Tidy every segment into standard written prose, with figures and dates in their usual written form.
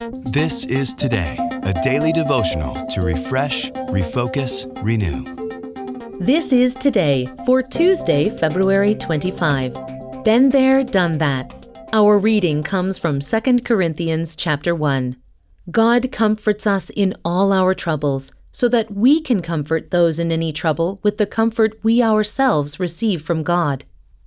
This is Today, a daily devotional to refresh, refocus, renew. This is Today for Tuesday, February 25. Been there, done that. Our reading comes from 2 Corinthians chapter 1. God comforts us in all our troubles, so that we can comfort those in any trouble with the comfort we ourselves receive from God.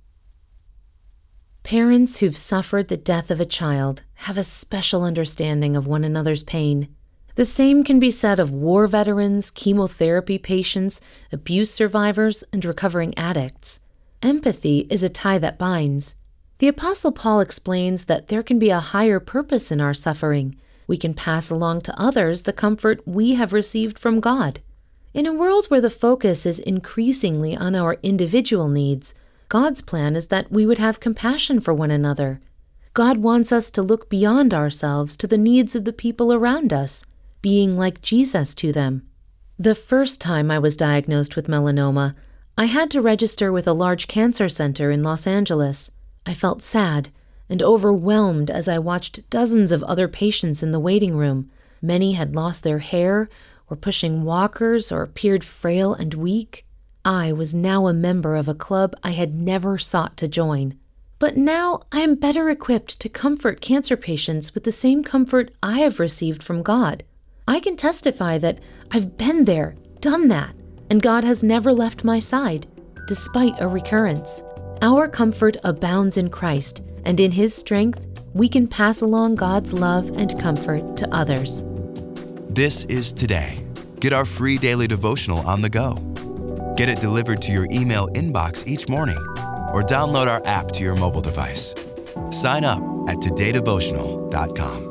Parents who've suffered the death of a child have a special understanding of one another's pain. The same can be said of war veterans, chemotherapy patients, abuse survivors, and recovering addicts. Empathy is a tie that binds. The Apostle Paul explains that there can be a higher purpose in our suffering. We can pass along to others the comfort we have received from God. In a world where the focus is increasingly on our individual needs, God's plan is that we would have compassion for one another. God wants us to look beyond ourselves to the needs of the people around us, being like Jesus to them. The first time I was diagnosed with melanoma, I had to register with a large cancer center in Los Angeles. I felt sad and overwhelmed as I watched dozens of other patients in the waiting room. Many had lost their hair, were pushing walkers, or appeared frail and weak. I was now a member of a club I had never sought to join. But now I am better equipped to comfort cancer patients with the same comfort I have received from God. I can testify that I've been there, done that, and God has never left my side, despite a recurrence. Our comfort abounds in Christ, and in His strength, we can pass along God's love and comfort to others. This is Today. Get our free daily devotional on the go. Get it delivered to your email inbox each morning, or download our app to your mobile device. Sign up at todaydevotional.com.